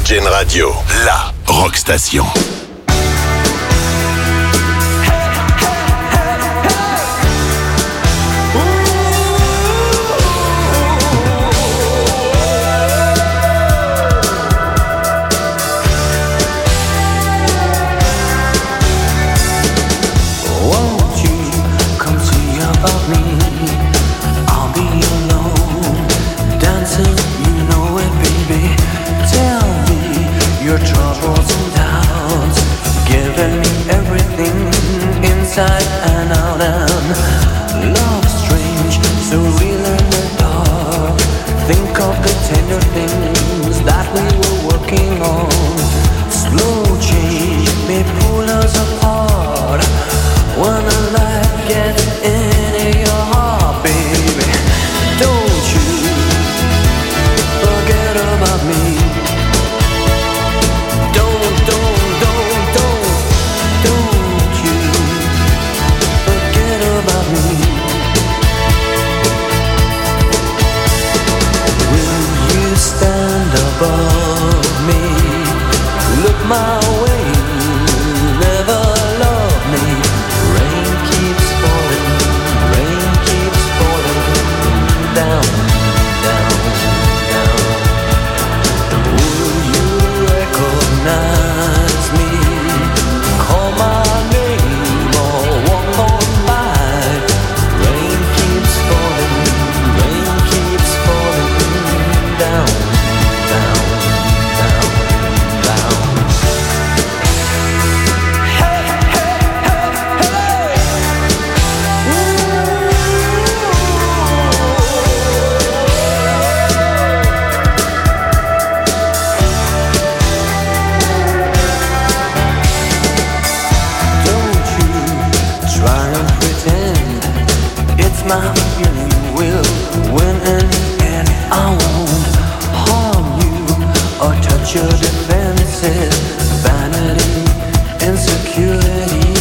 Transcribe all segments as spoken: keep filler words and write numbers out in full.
Virgin Radio, la rock station. Inside and out, and love strange, so real in the dark. Think of the tender things that we were working on. Slow change may pull us apart. When the light gets into your heart, baby, don't you forget about me. Don't, don't, don't, don't, don't about me. Will you stand above me? Look my way, never love me. Rain keeps falling, rain keeps falling down, down, down. Will you recognize me? Call my name or walk on. My feeling will win in the end. I won't harm you or touch your defenses. Vanity, insecurity.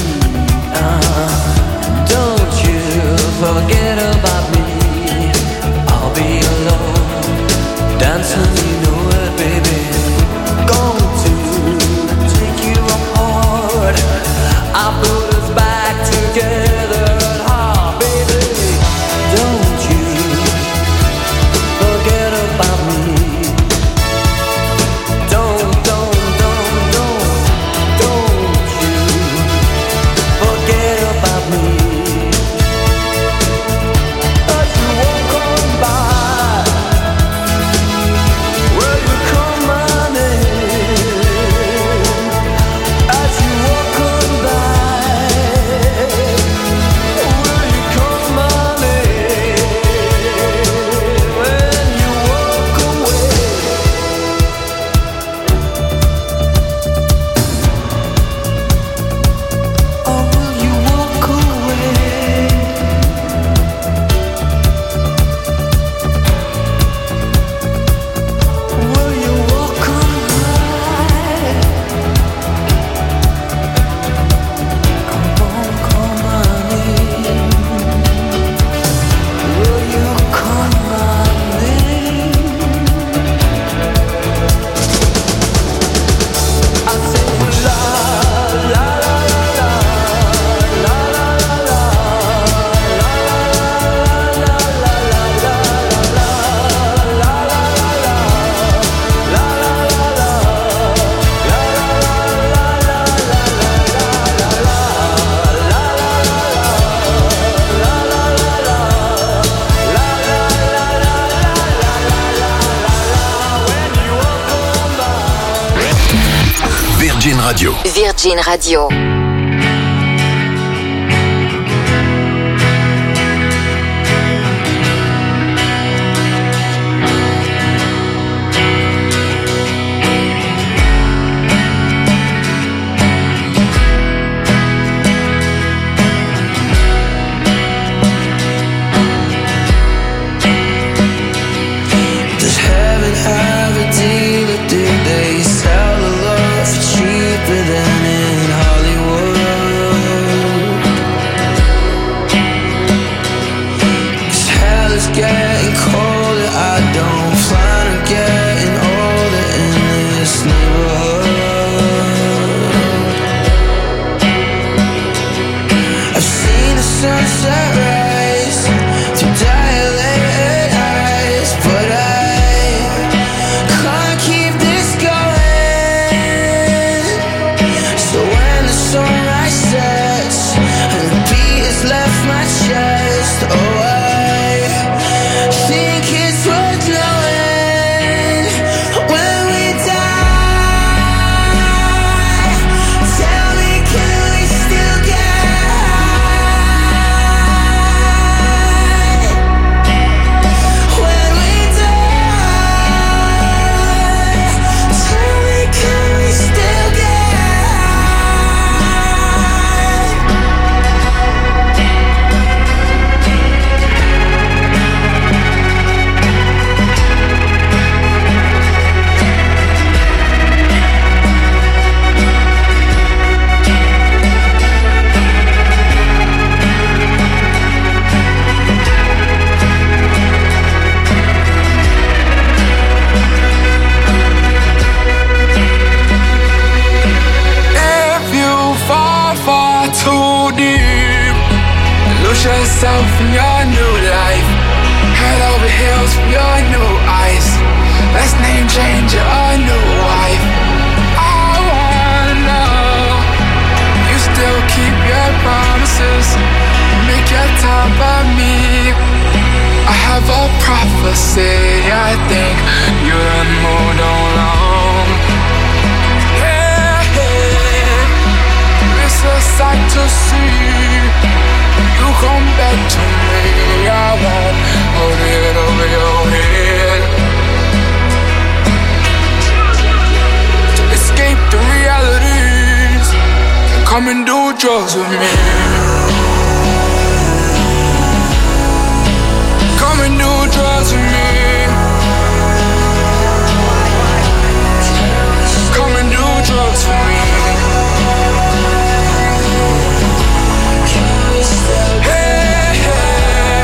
Uh, don't you forget about me. I'll be alone, dancing, you know it, baby. Going to take you apart. I put us back together. Virgin Radio. Virgin Radio. Does heaven have a deal, or did they sell the love cheaper than in Hollywood? Come and do drugs with me. Come and do drugs with me. Come and do drugs with me. Hey, hey.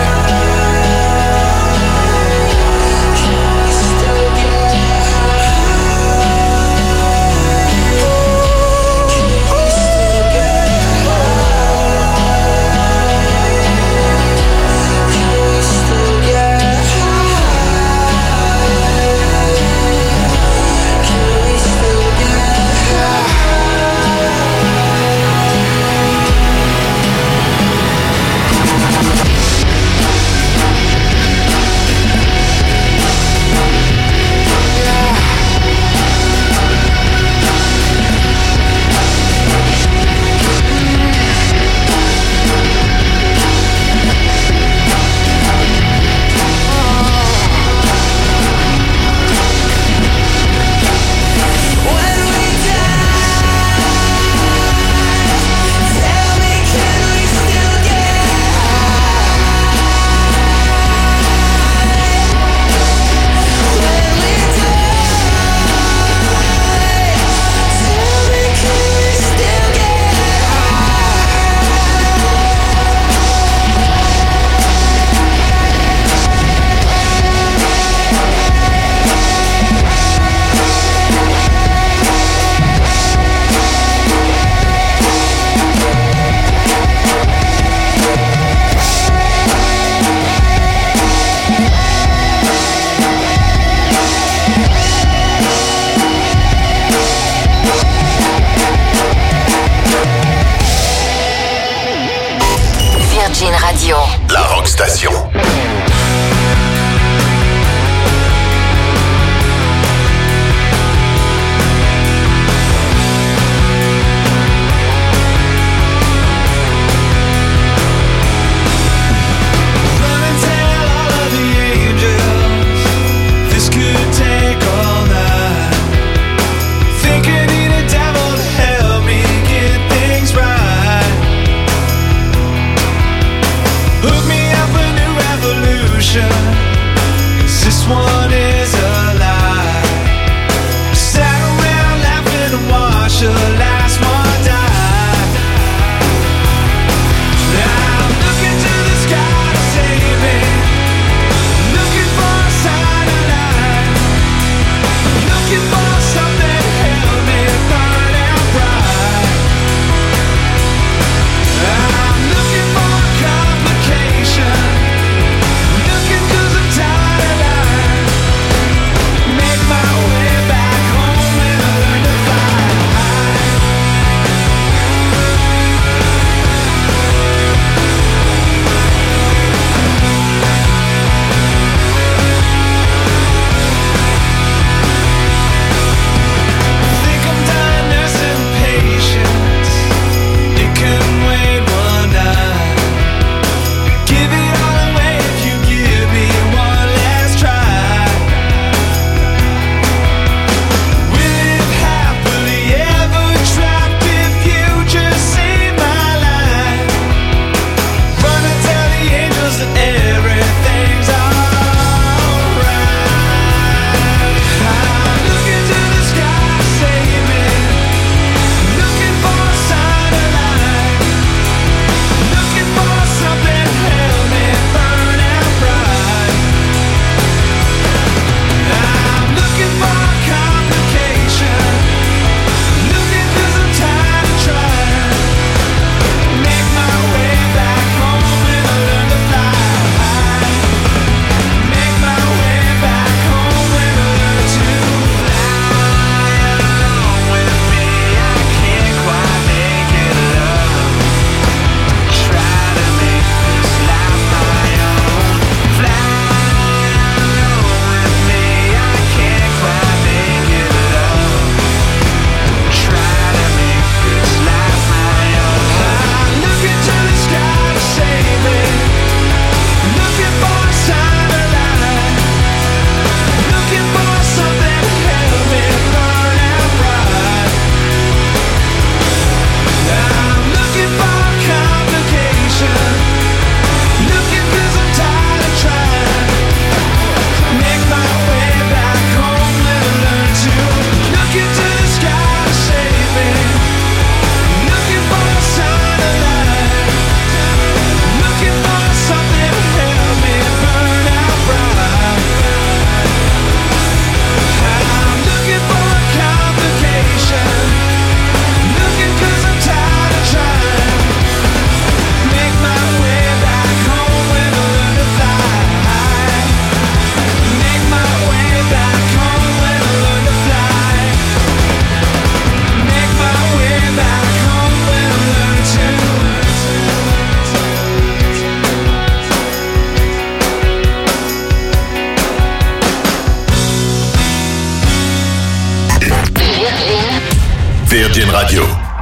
Virgin Radio.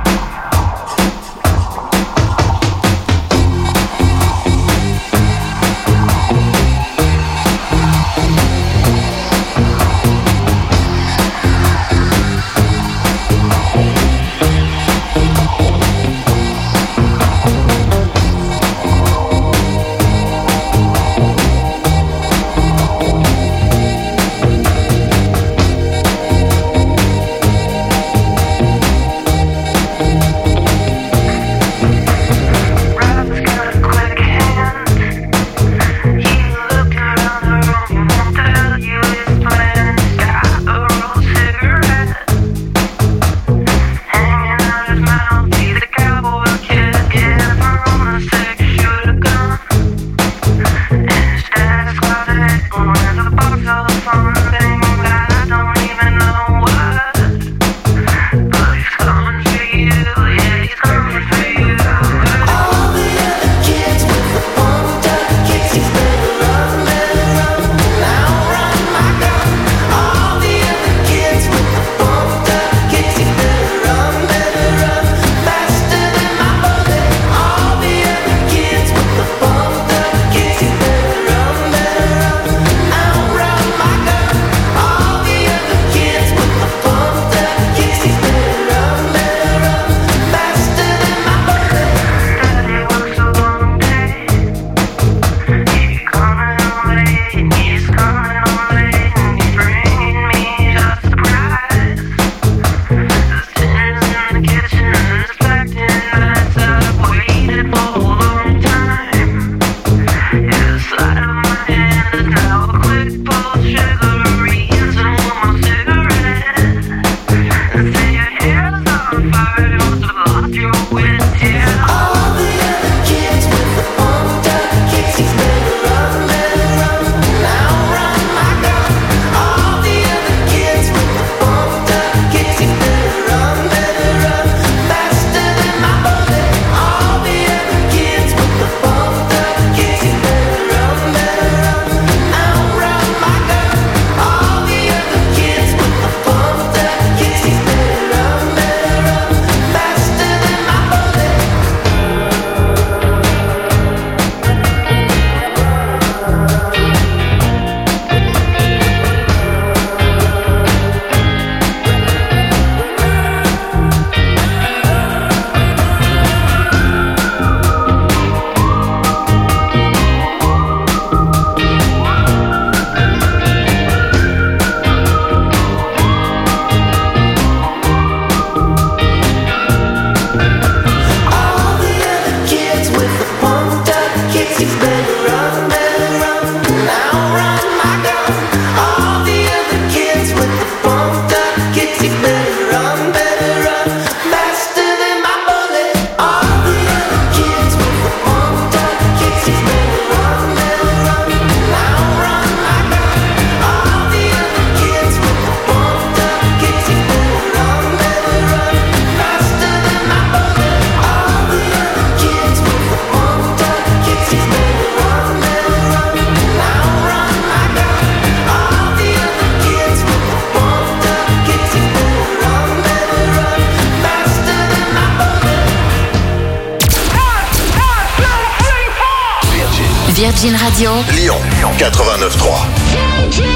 Virgin Radio. Lyon, quatre-vingt-neuf trois. Virgin,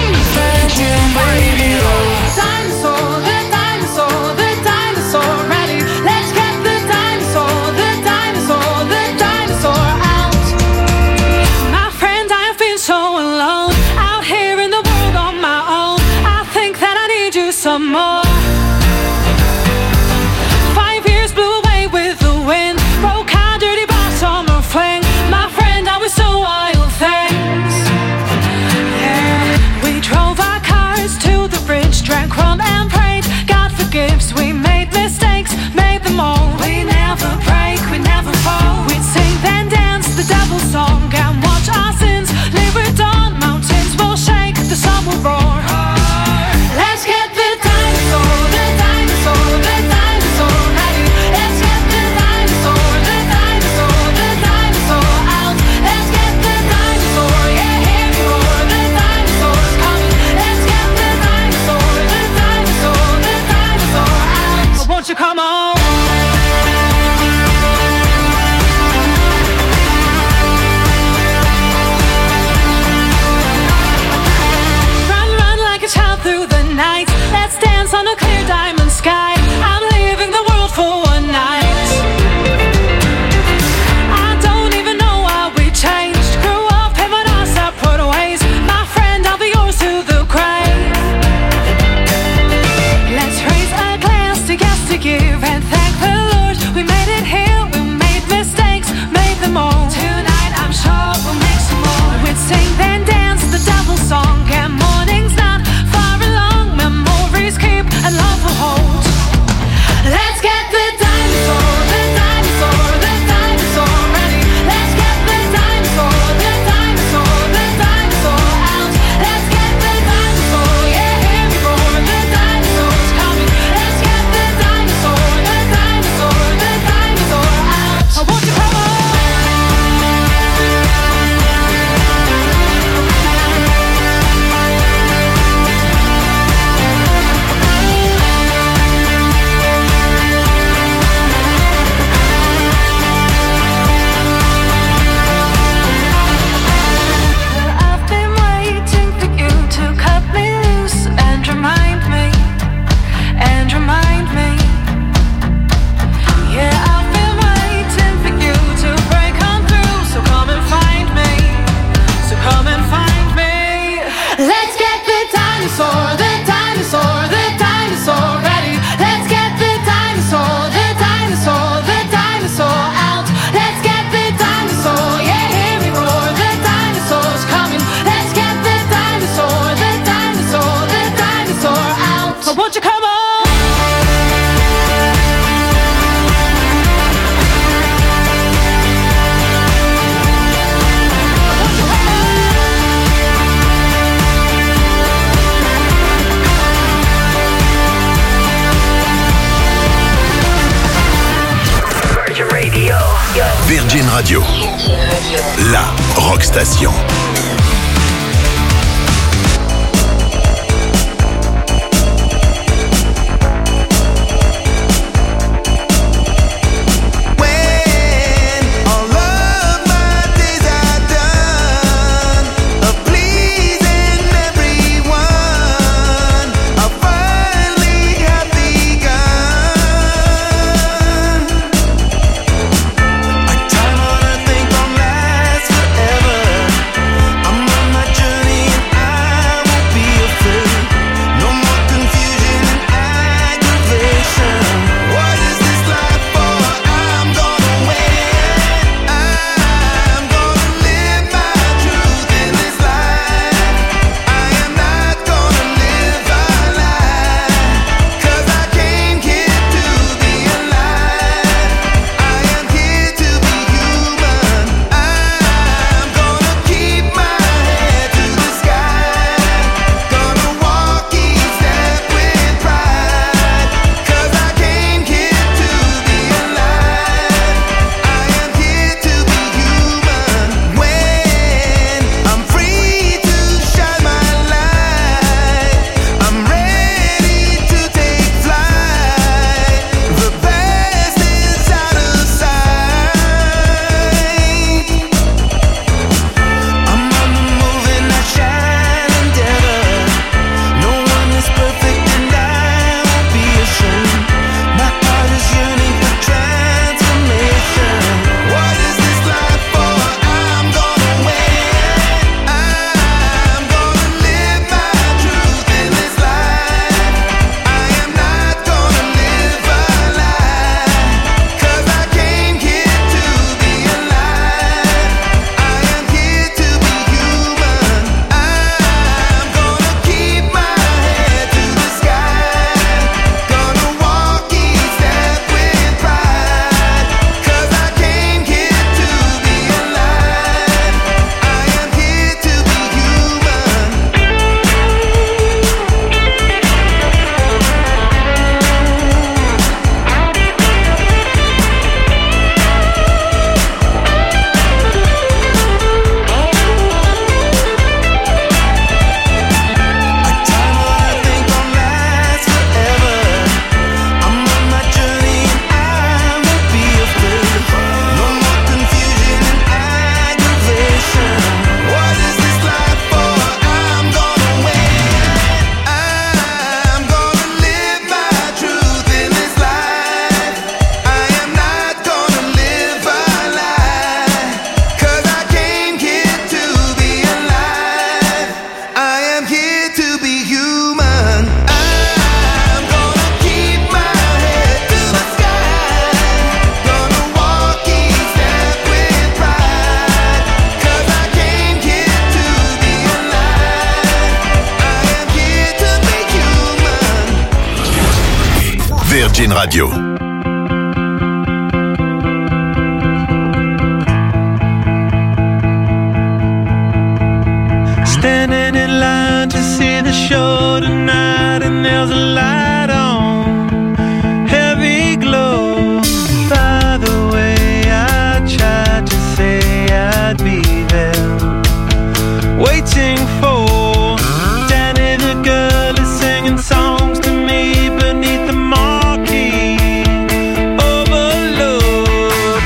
Virgin Radio. Dinosaur, the dinosaur, the dinosaur rally. Let's get the dinosaur, the dinosaur, the dinosaur out. My friend, I feel so alone out here in the world on my own. I think that I need you some more. Five years blew away with the wind, broke our dirty bar summer fling. My friend, I was so wild things. Yeah, we drove our cars to the bridge, drank rum and prayed. God forgives, we made mistakes, made them all. We never break, we never fall. We'd sing then dance the devil's song and watch our sins live with dawn. Mountains will shake, the sun will roar. Let's get the dinosaur. nights. Let's dance on a clear diamond sky. I'm leaving the world for one night. I don't even know why we changed. Grew up having our separate ways. My friend, I'll be yours to the grave. Let's raise a glass to yes to give and thank the Lord we made it here. We made mistakes, made them all. Tonight I'm sure we'll make some more. We'd sing then dance the devil song, and morning's not far along. Memories keep and love will hold. Let's get the dinosaur, the dinosaur, the dinosaur ready. Let's get the dinosaur, the dinosaur, the dinosaur out. Let's get the dinosaur, yeah, here we roar. The dinosaur's coming. Let's get the dinosaur, the dinosaur, the dinosaur out. I want you to come on. I've been waiting for you to cut me loose and remind me, and remind me. Yeah, I've been waiting for you to break on through. So come and find me, so come and find me. Let's get the dinosaur, the dinosaur, the dinosaur ready. Let's get the dinosaur, the dinosaur, the dinosaur out. Let's get the dinosaur, yeah, here we roar. The dinosaur's coming. Let's get the dinosaur, the dinosaur, the dinosaur out. So won't you come on? Virgin Radio, la rock station. Time on earth ain't gonna last forever. Virgin Radio. Standing in line to see the show tonight, and there's a light on, heavy glow. By the way, I tried to say I'd be there, waiting for Danny the girl is singing songs to me beneath the marquee. Overload.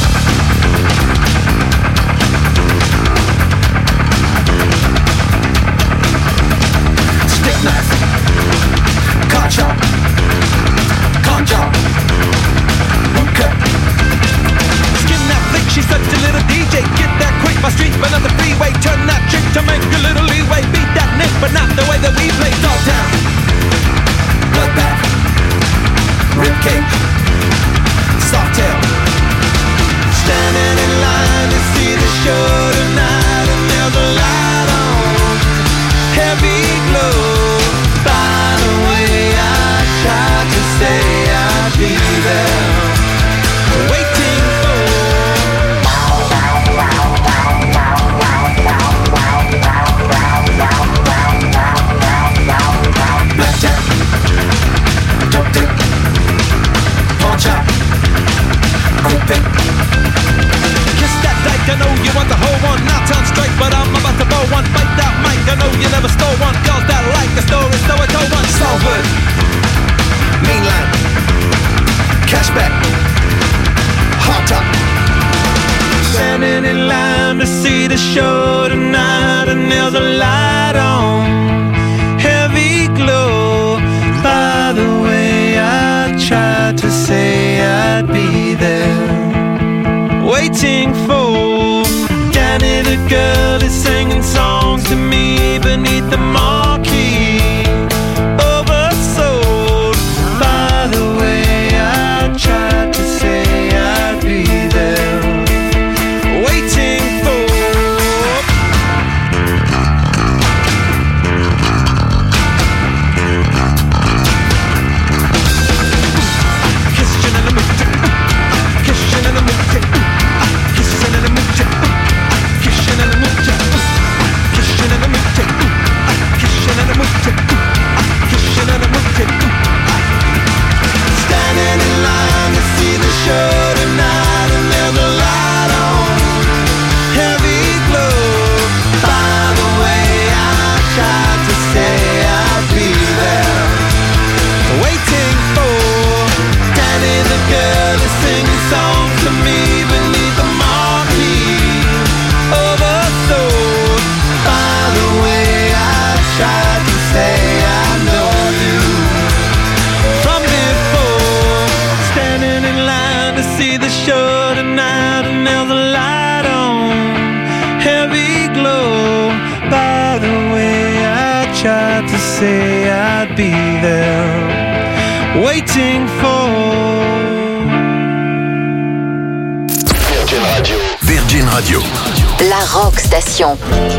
Stick knife, car chop, car chop, okay. Skin that flick, she's such a little D J. Get that quick, my street, but on the freeway. Turn that trick to make a little leeway. Beat that nick, but not the way that we play. Dog down, bloodbath, ribcage, soft tail. Standing in line to see the show tonight, and there's a light on, heavy glow. By the way, I tried to say I'd be there, waiting for blackjack, dope dick, pawn chop, quick pick. Kiss that dyke, I know you want the whole one. Not on strike, but I'm about to bow one. Bite that mic, I know you never stole one. Girls that like a story, so I told one. Salford, mainline, cashback, hot top. Standing in line to see the show tonight, and there's a light on, heavy glow. By the way, I tried to say I'd be there, waiting for Danny the girl is singing songs to me beneath the marquee. Oversold. By the way, I tried to say I'd be there, waiting for kissing in the mood, kissing in the mood, kissing in the mood, kissing in the mood, kissing in the mood, kissing in the mood, kissing in the mood. Standing in line to see the show tonight, and there's a light on, heavy glow. By the way, I tried to say I'd be there, waiting for Danny the girl to sing songs to me beneath the marquee. Oversold. By the way, I tried to say I know you from before. Standing in line to see the show tonight, and there's a light on, heavy glow. By the way, I tried to say I'd be there, waiting for Virgin Radio. Virgin Radio. La Rock Station.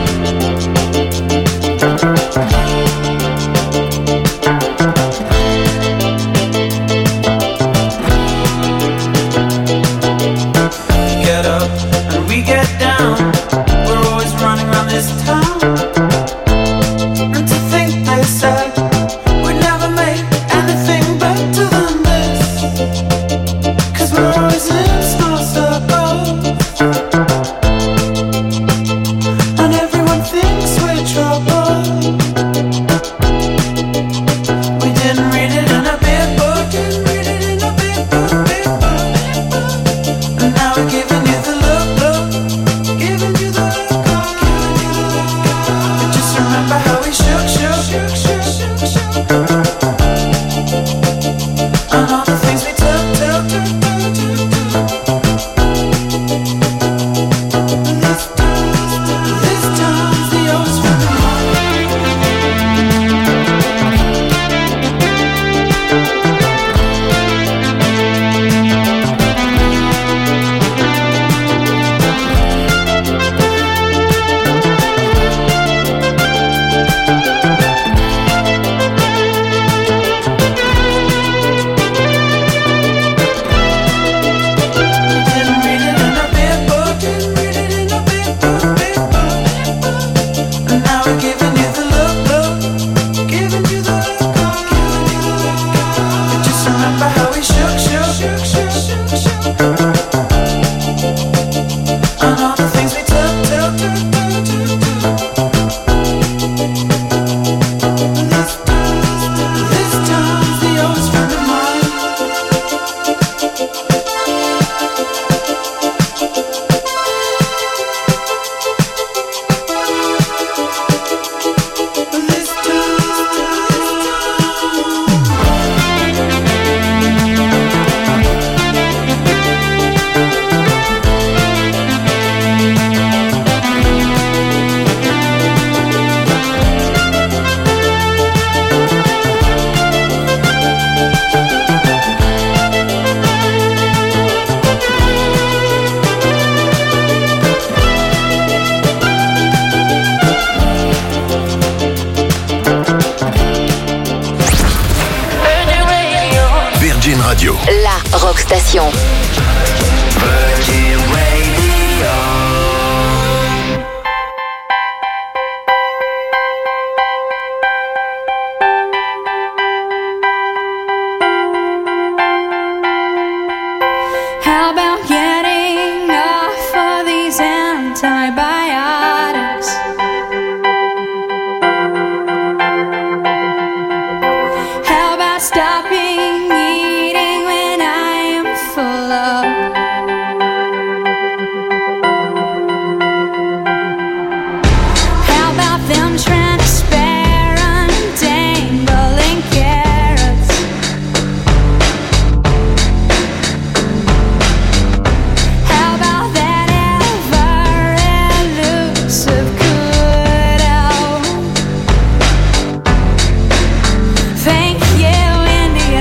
Get up and we get down. We're always running around this town. And to think they said we'd never make anything better than this, 'cause we're always in small circles, and everyone thinks Virgin Radio. La Rock Station. Virgin Radio. How about getting off of these antibiotics? How about stopping eating when I am full of? How about them trying to spare untangling carrots? How about that ever elusive kudo? Thank you, India.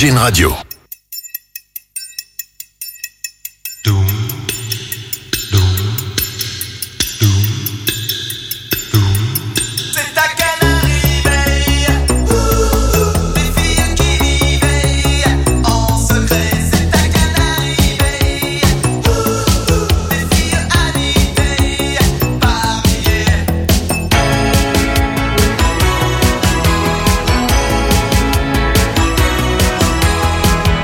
Virgin Radio. Thank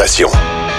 Station.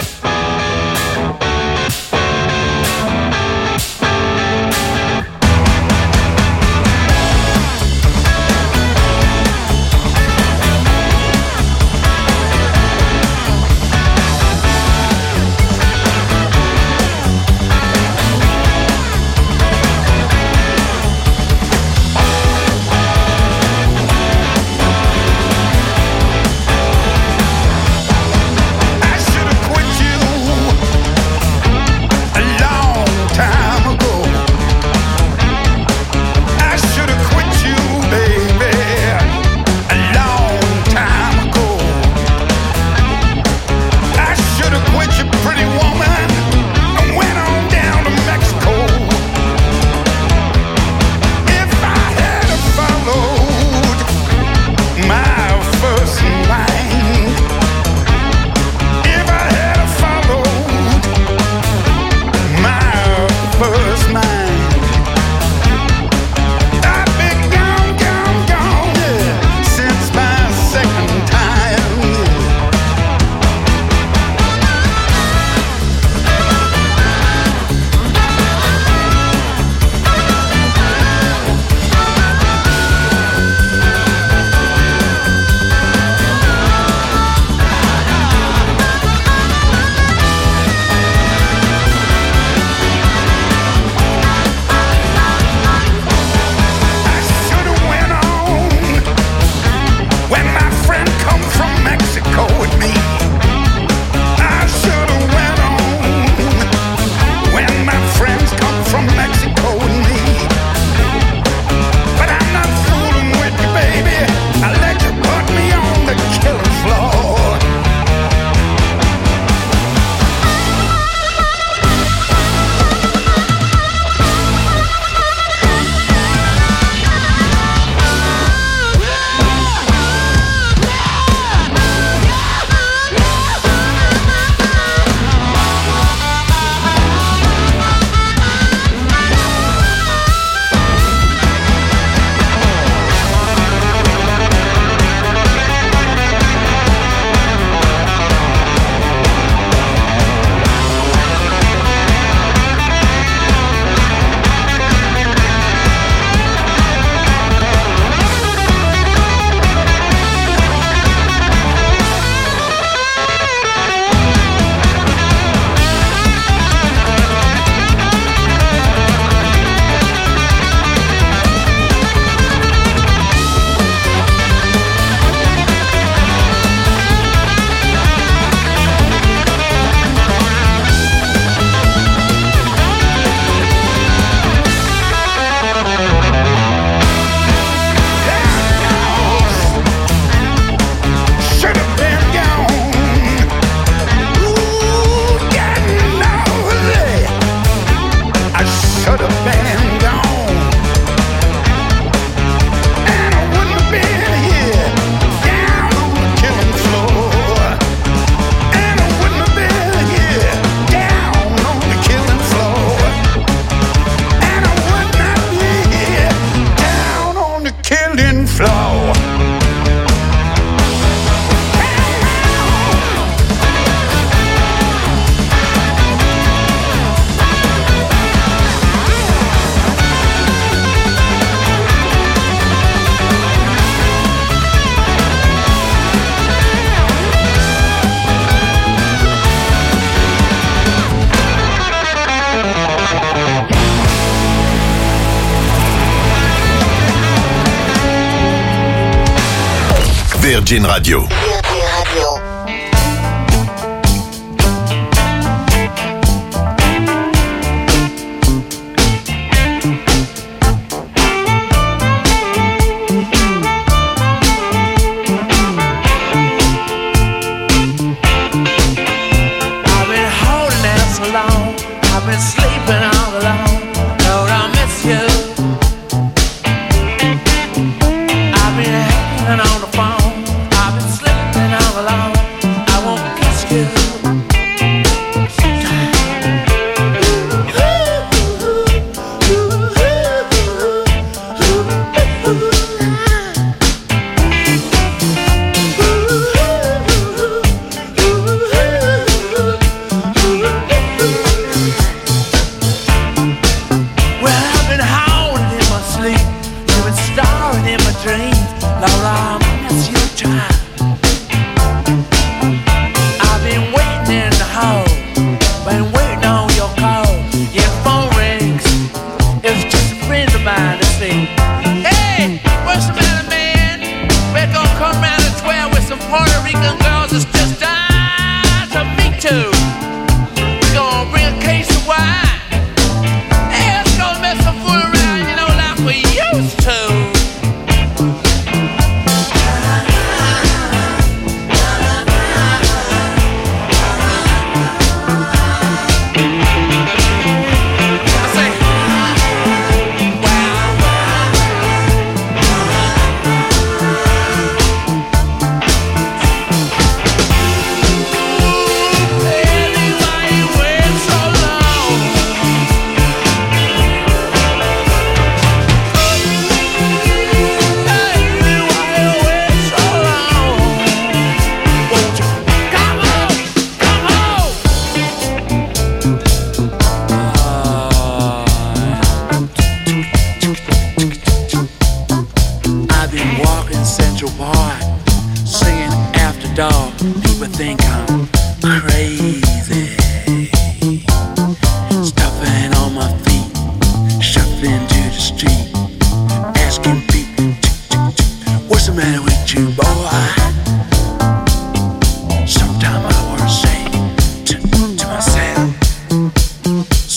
Virgin Radio. Virgin Radio.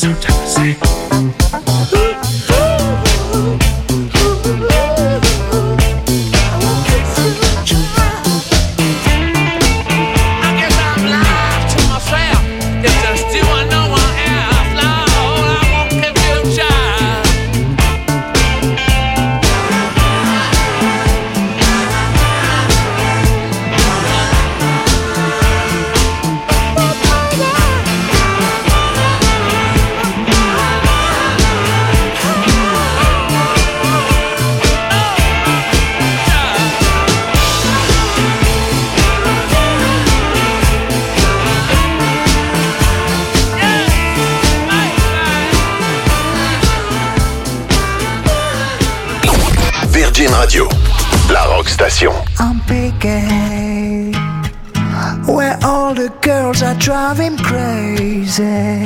Radio, la rock station. I'm picking where all the girls are driving crazy.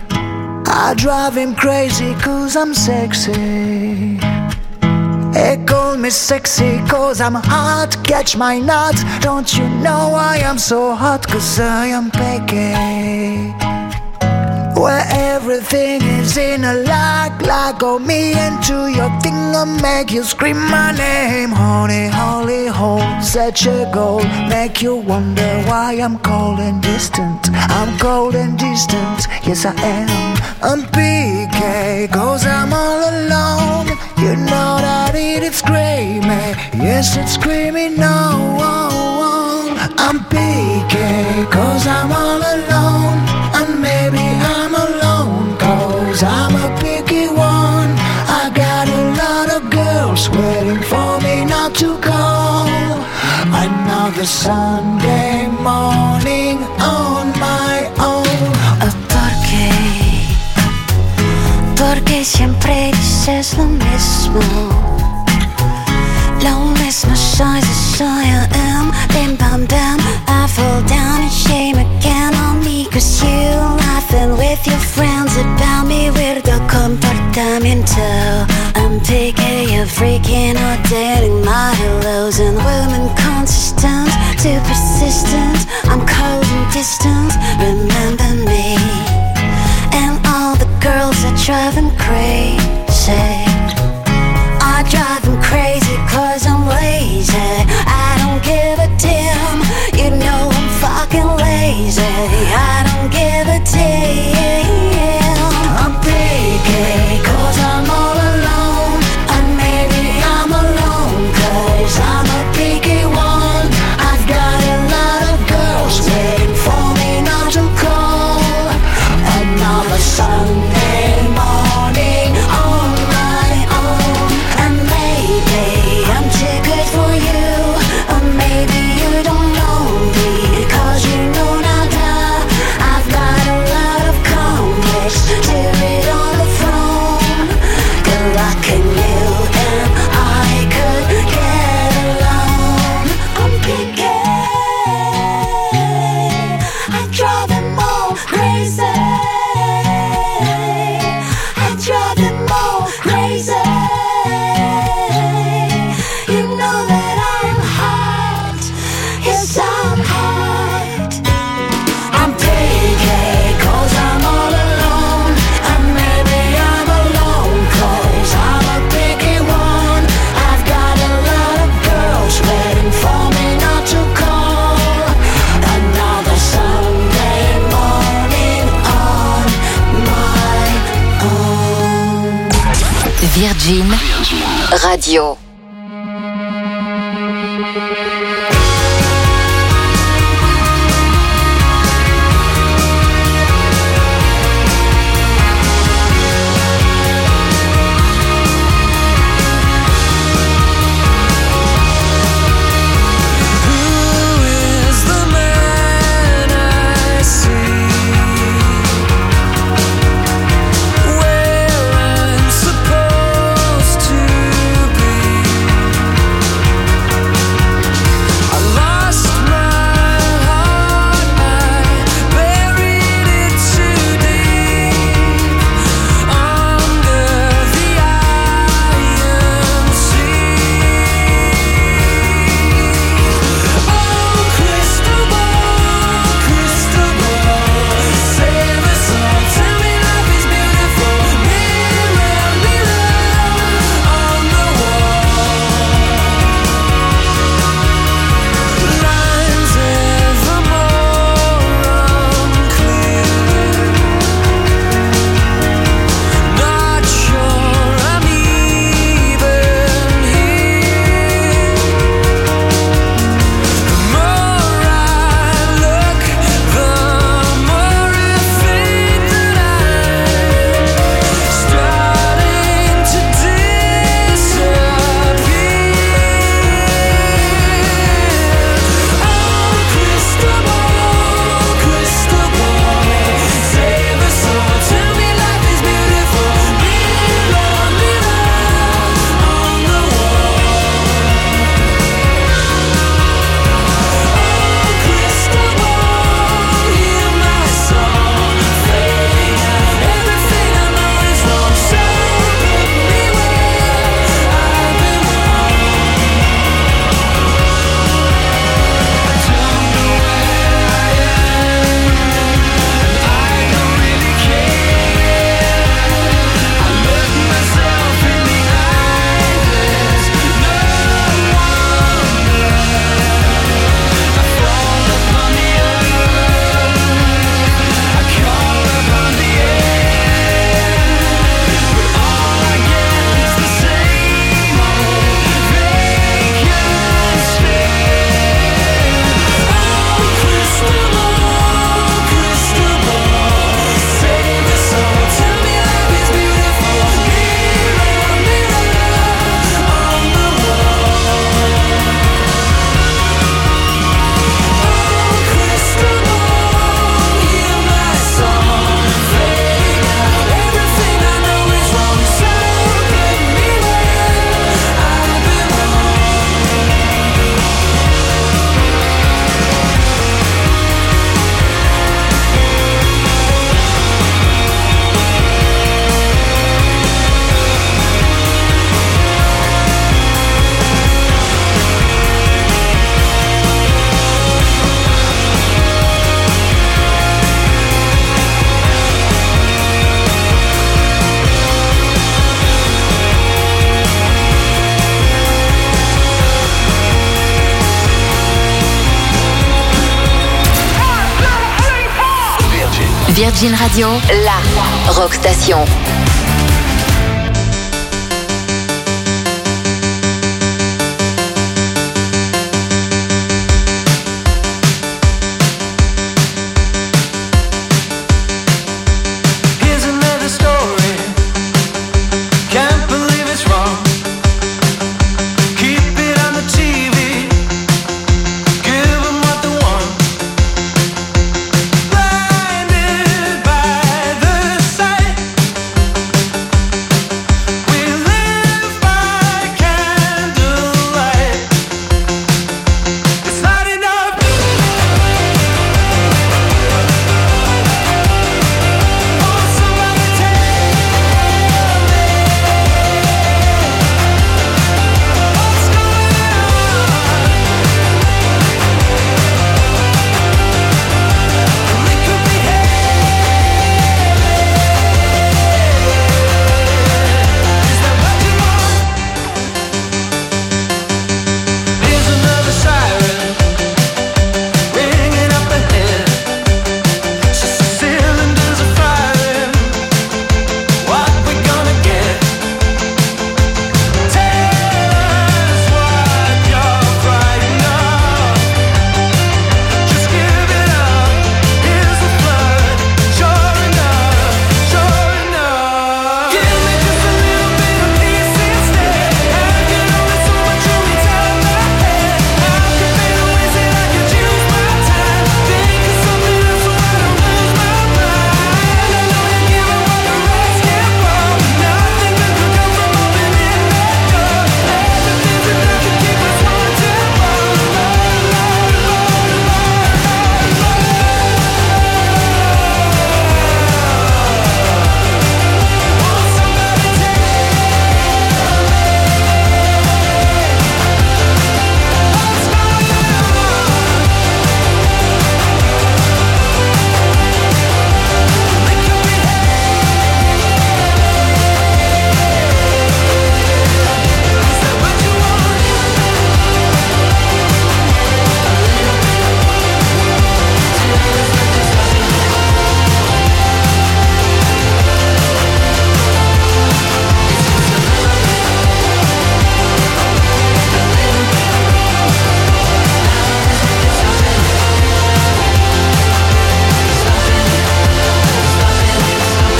I drive him crazy cause I'm sexy. They call me sexy cause I'm hot. Catch my nut. Don't you know I am so hot cause I am picky. Where everything is in a lock. Lock on me into your thing and make you scream my name. Honey, holy hole, such a goal. Make you wonder why I'm cold and distant. I'm cold and distant, yes I am. I'm P K, cause I'm all alone. You know that it is screaming, yes it's screaming no. I'm P K, cause I'm all alone. And maybe I'm alone, cause I'm a picky one. I got a lot of girls waiting for me not to call. Another Sunday morning on my own. ¿Por qué? Porque siempre dices lo mismo. Lo mismo soy, so I am. Bim bam bam, I fall down in shame again on me. Cause you laughing with your friends about me. Weirdo comportamiento. I'm picky, you're freaking out, dating my hellos. And women consistent, too persistent. I'm cold and distant, remember me. And all the girls are driving crazy. I drive them crazy cause I'm lazy. I don't give a damn. You know I'm fucking lazy. I don't give a damn. I'm picky cause I'm all alone. And maybe I'm alone cause I'm a picky one. I've got a lot of girls waiting for me not to call. Another Sunday morning on my own. And maybe I'm too good for you. Or maybe you don't know me. Cause you know nada. I've got a lot of complex to read on the phone. Good luck in you and I could get along. I'm picky. I drive them all crazy. I drive them all crazy. You know that I'm hot. Yes, I'm hot. I'm picky cause I'm all alone. And maybe I'm alone cause I'm a picky one. I've got a lot of girls waiting for me not to call. Another Sunday morning on my own. Virgin Radio. Who is the man I see? Where I'm supposed to be? Virgin Radio, la rock station.